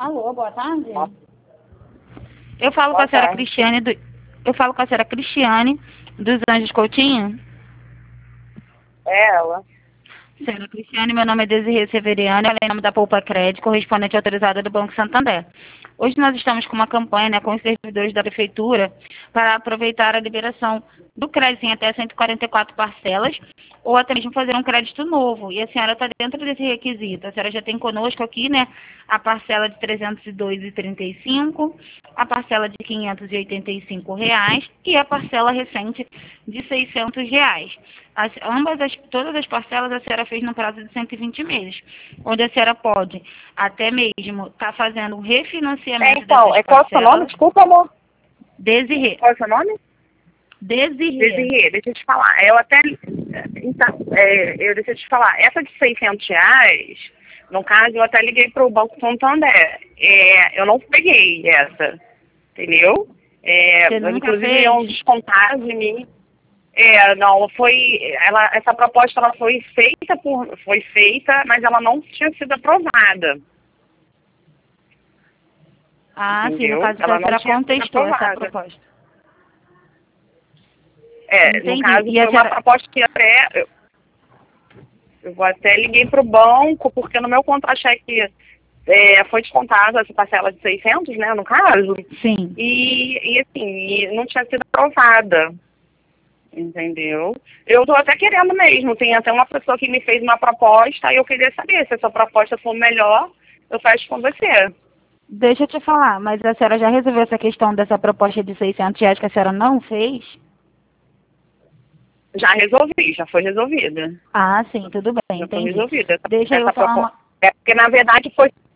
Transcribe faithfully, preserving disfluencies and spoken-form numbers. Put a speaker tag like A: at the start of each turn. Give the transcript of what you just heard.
A: Alô, boa tarde.
B: Boa
A: Eu falo com
B: boa
A: a senhora
B: tarde.
A: Cristiane do... Eu falo com a senhora Cristiane dos Anjos Coutinho.
B: É ela.
A: Senhora Cristiane, meu nome é Desirê Severiano, eu em nome da Poupa Crédito, correspondente autorizada do Banco Santander. Hoje nós estamos com uma campanha, né, com os servidores da Prefeitura para aproveitar a liberação do crédito em até cento e quarenta e quatro parcelas ou até mesmo fazer um crédito novo. E a senhora está dentro desse requisito. A senhora já tem conosco aqui, né, a parcela de trezentos e dois reais e trinta e cinco centavos, a parcela de quinhentos e oitenta e cinco reais e a parcela recente de seiscentos reais. As, ambas as, todas as parcelas a senhora fez no prazo de cento e vinte meses, onde a senhora pode até mesmo estar tá fazendo um refinanciamento
B: É, então,
A: dessas
B: é qual é o seu
A: parcelas.
B: nome? Desculpa, amor.
A: Desirê.
B: Qual é o seu nome?
A: Desirê.
B: Desirê, deixa eu te falar. Eu até. Então, é, eu deixa eu te falar. Essa de seiscentos reais, no caso, eu até liguei para o Banco Santander. É, eu não peguei essa, entendeu? É,
A: Você nunca
B: inclusive,
A: fez?
B: iam descontar de mim. É, não, foi, ela, essa proposta ela foi feita por, foi feita, mas ela não tinha sido aprovada.
A: Ah, sim, no
B: Entendeu?
A: caso a
B: Ela não
A: senhora
B: tinha sido
A: contestou essa
B: aprovada.
A: proposta.
B: É, no
A: Entendi.
B: caso
A: E
B: foi
A: a
B: uma
A: senhora...
B: proposta que até eu, eu até liguei para o banco, porque no meu contra-cheque é, foi descontado essa parcela de seiscentos, né, no caso,
A: Sim.
B: e, e assim, e não tinha sido aprovada. Entendeu? Eu tô até querendo mesmo. Tem até uma pessoa que me fez uma proposta e eu queria saber se essa proposta for melhor, eu fecho com você.
A: Deixa eu te falar, mas a senhora já resolveu essa questão dessa proposta de seiscentos reais que a senhora não fez?
B: Já resolvi, já foi resolvida.
A: Ah, sim, tudo bem,
B: Já foi
A: entendi.
B: resolvida. Essa,
A: Deixa eu
B: essa
A: falar
B: proposta.
A: uma...
B: É porque, na verdade, foi